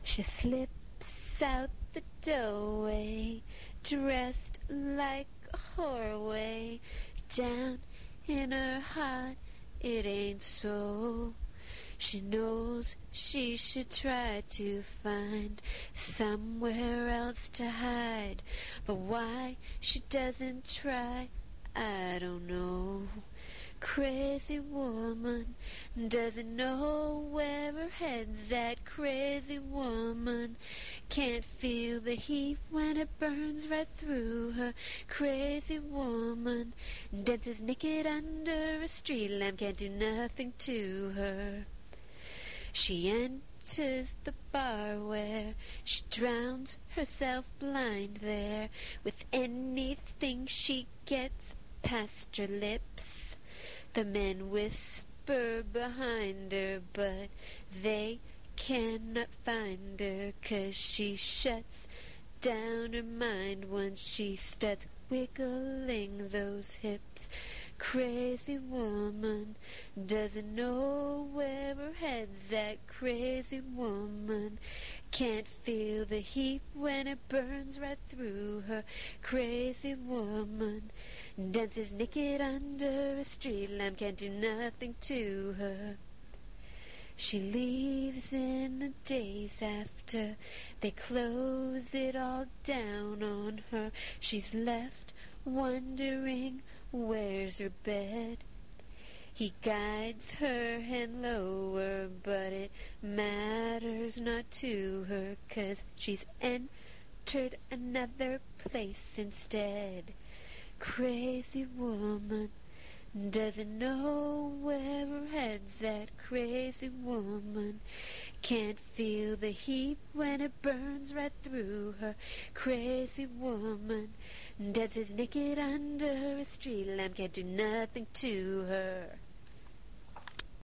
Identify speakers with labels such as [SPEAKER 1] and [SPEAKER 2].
[SPEAKER 1] She slips out the doorway, dressed like a whoreway. Down in her heart, it ain't so. She knows she should try to find somewhere else to hide, but why she doesn't try, I don't know. Crazy woman doesn't know where her head's at. Crazy woman can't feel the heat when it burns right through her. Crazy woman dances naked under a street lamp, can't do nothing to her. She enters the bar where she drowns herself blind there with anything she gets past her lips. The men whisper behind her, but they cannot find her, 'cause she shuts down her mind once she starts wiggling those hips. Crazy woman doesn't know where her head's at. Crazy woman can't feel the heat when it burns right through her. Crazy woman dances naked under a street lamp, can't do nothing to her. She leaves in the days after they close it all down on her. She's left wondering where's her bed. He guides her hand lower, but it matters not to her, 'cause she's entered another place instead. Crazy woman doesn't know where her head's at. Crazy woman can't feel the heat when it burns right through her. Crazy woman dances naked under a street lamp, can't do nothing to her.